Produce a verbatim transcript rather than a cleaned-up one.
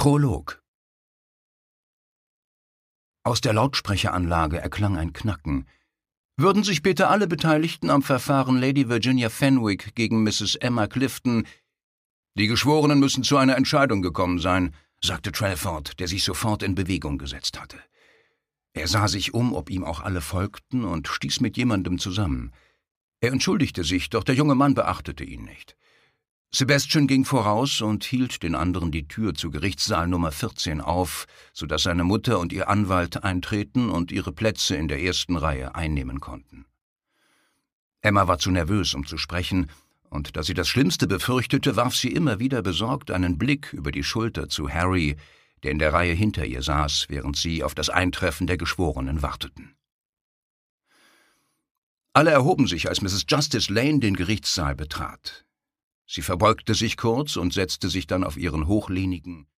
Prolog. Aus der Lautsprecheranlage erklang ein Knacken. »Würden sich bitte alle Beteiligten am Verfahren Lady Virginia Fenwick gegen Misses Emma Clifton…« »Die Geschworenen müssen zu einer Entscheidung gekommen sein«, sagte Trelford, der sich sofort in Bewegung gesetzt hatte. Er sah sich um, ob ihm auch alle folgten, und stieß mit jemandem zusammen. Er entschuldigte sich, doch der junge Mann beachtete ihn nicht. Sebastian ging voraus und hielt den anderen die Tür zu Gerichtssaal Nummer vierzehn auf, so dass seine Mutter und ihr Anwalt eintreten und ihre Plätze in der ersten Reihe einnehmen konnten. Emma war zu nervös, um zu sprechen, und da sie das Schlimmste befürchtete, warf sie immer wieder besorgt einen Blick über die Schulter zu Harry, der in der Reihe hinter ihr saß, während sie auf das Eintreffen der Geschworenen warteten. Alle erhoben sich, als Misses Justice Lane den Gerichtssaal betrat. Sie verbeugte sich kurz und setzte sich dann auf ihren hochlehnigen,